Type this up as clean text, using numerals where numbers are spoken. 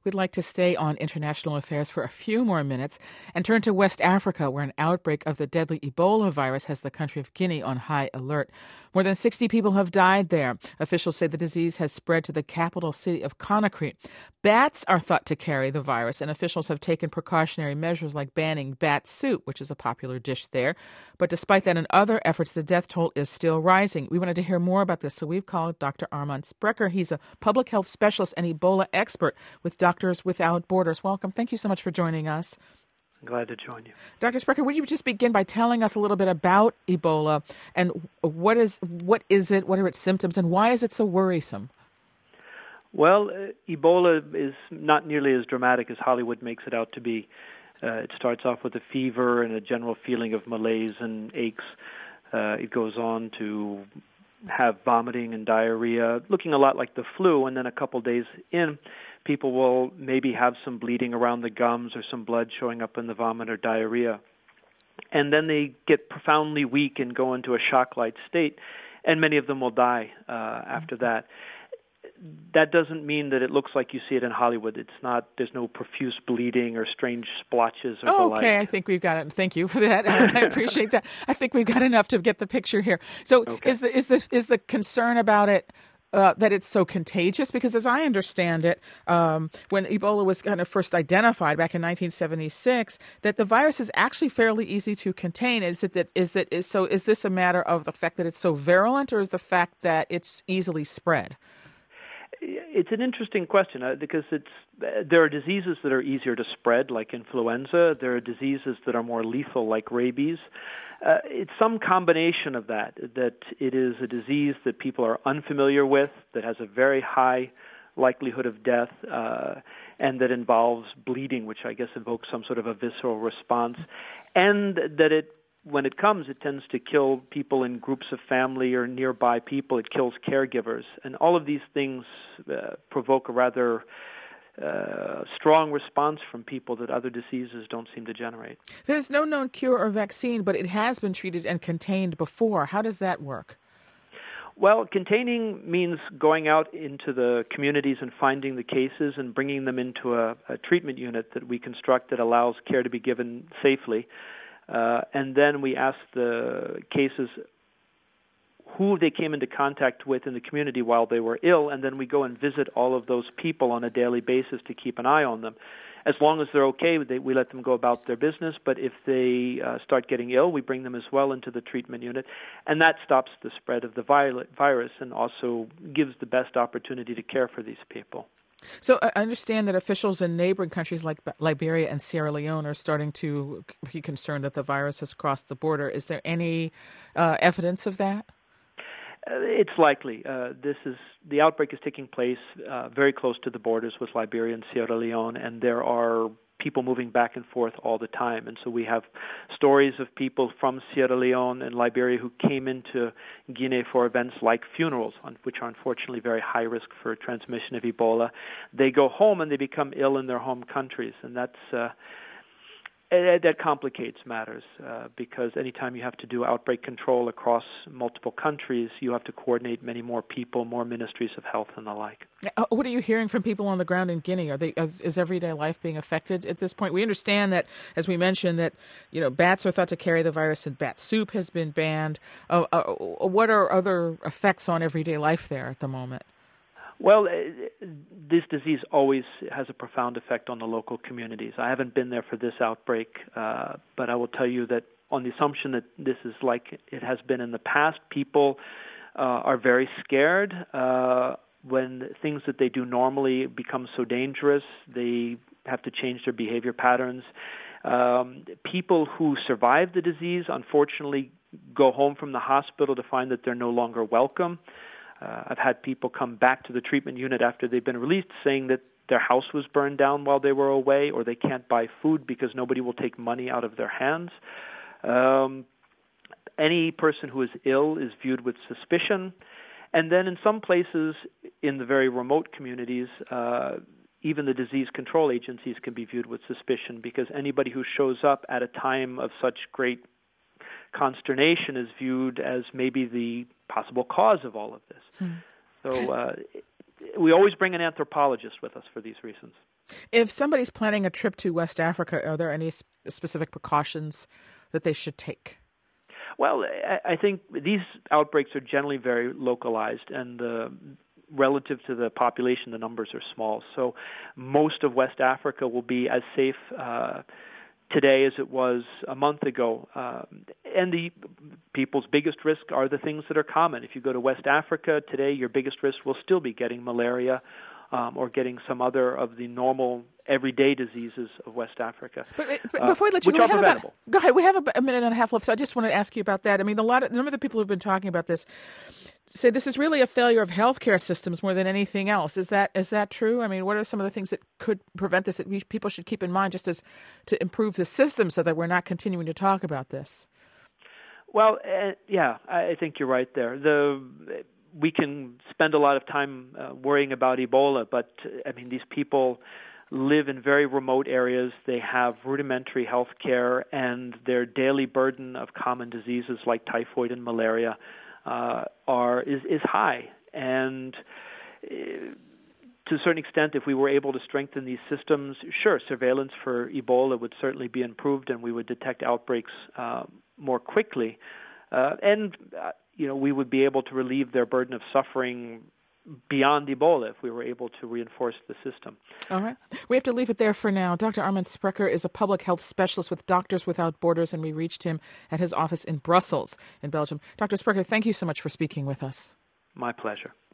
We'd like to stay on international affairs for a few more minutes and turn to West Africa, where an outbreak of the deadly Ebola virus has the country of Guinea on high alert. More than 60 people have died there. Officials say the disease has spread to the capital city of Conakry. Bats are thought to carry the virus, and officials have taken precautionary measures like banning bat soup, which is a popular dish there. But despite that and other efforts, the death toll is still rising. We wanted to hear more about this, so we've called Dr. Armand Sprecher. He's a public health specialist and Ebola expert with Doctors Without Borders. Welcome. Thank you so much for joining us. I'm glad to join you. Dr. Sprecher, would you just begin by telling us a little bit about Ebola and what is it, what are its symptoms, and why is it so worrisome? Well, Ebola is not nearly as dramatic as Hollywood makes it out to be. It starts off with a fever and a general feeling of malaise and aches. It goes on to have vomiting and diarrhea, looking a lot like the flu, and then a couple days in, people will maybe have some bleeding around the gums or some blood showing up in the vomit or diarrhea. And then they get profoundly weak and go into a shock-like state, and many of them will die after that. That doesn't mean that it looks like you see it in Hollywood. It's not. There's no profuse bleeding or strange splotches or the like. Okay, I think we've got it. Thank you for that. I appreciate that. I think we've got enough to get the picture here. So, okay. Is the concern about it that it's so contagious? Because as I understand it, when Ebola was kind of first identified back in 1976, that the virus is actually fairly easy to contain. Is this a matter of the fact that it's so virulent, or is the fact that it's easily spread? It's an interesting question because there are diseases that are easier to spread, like influenza. There are diseases that are more lethal, like rabies. It's some combination of that it is a disease that people are unfamiliar with, that has a very high likelihood of death, and that involves bleeding, which I guess evokes some sort of a visceral response, and that when it comes, it tends to kill people in groups of family or nearby people. It kills caregivers. And all of these things provoke a rather strong response from people that other diseases don't seem to generate. There's no known cure or vaccine, but it has been treated and contained before. How does that work? Well, containing means going out into the communities and finding the cases and bringing them into a treatment unit that we construct that allows care to be given safely. And then we ask the cases who they came into contact with in the community while they were ill, and then we go and visit all of those people on a daily basis to keep an eye on them. As long as they're okay, we let them go about their business, but if they start getting ill, we bring them as well into the treatment unit, and that stops the spread of the virus and also gives the best opportunity to care for these people. So I understand that officials in neighboring countries like Liberia and Sierra Leone are starting to be concerned that the virus has crossed the border. Is there any evidence of that? It's likely. The outbreak is taking place very close to the borders with Liberia and Sierra Leone, and there are people moving back and forth all the time. And so we have stories of people from Sierra Leone and Liberia who came into Guinea for events like funerals, which are unfortunately very high risk for transmission of Ebola. They go home and they become ill in their home countries, and that complicates matters because anytime you have to do outbreak control across multiple countries, you have to coordinate many more people, more ministries of health and the like. What are you hearing from people on the ground in Guinea? Is everyday life being affected at this point? We understand that, as we mentioned, that bats are thought to carry the virus and bat soup has been banned. What are other effects on everyday life there at the moment? Well, this disease always has a profound effect on the local communities. I haven't been there for this outbreak, but I will tell you that on the assumption that this is like it has been in the past, people are very scared when things that they do normally become so dangerous. They have to change their behavior patterns. People who survive the disease, unfortunately, go home from the hospital to find that they're no longer welcome. I've had people come back to the treatment unit after they've been released saying that their house was burned down while they were away, or they can't buy food because nobody will take money out of their hands. Any person who is ill is viewed with suspicion. And then in some places, in the very remote communities, even the disease control agencies can be viewed with suspicion because anybody who shows up at a time of such great consternation is viewed as maybe the possible cause of all of this. So we always bring an anthropologist with us for these reasons. If somebody's planning a trip to West Africa, are there any specific precautions that they should take? Well, I think these outbreaks are generally very localized, and relative to the population, the numbers are small. So most of West Africa will be as safe today as it was a month ago. And the people's biggest risk are the things that are common. If you go to West Africa today, your biggest risk will still be getting malaria or getting some other of the normal everyday diseases of West Africa. But before we let you which are preventable. Go ahead. We have a minute and a half left, so I just want to ask you about that. I mean, a number of the people who've been talking about this say this is really a failure of healthcare systems more than anything else. Is that true? I mean, what are some of the things that could prevent this that people should keep in mind just as to improve the system so that we're not continuing to talk about this? Well, yeah, I think you're right there. We can spend a lot of time worrying about Ebola, but I mean, these people live in very remote areas. They have rudimentary health care, and their daily burden of common diseases like typhoid and malaria is high. And to a certain extent, if we were able to strengthen these systems, sure, surveillance for Ebola would certainly be improved, and we would detect outbreaks more quickly. We would be able to relieve their burden of suffering beyond Ebola if we were able to reinforce the system. All right. We have to leave it there for now. Dr. Armand Sprecher is a public health specialist with Doctors Without Borders, and we reached him at his office in Brussels, in Belgium. Dr. Sprecher, thank you so much for speaking with us. My pleasure.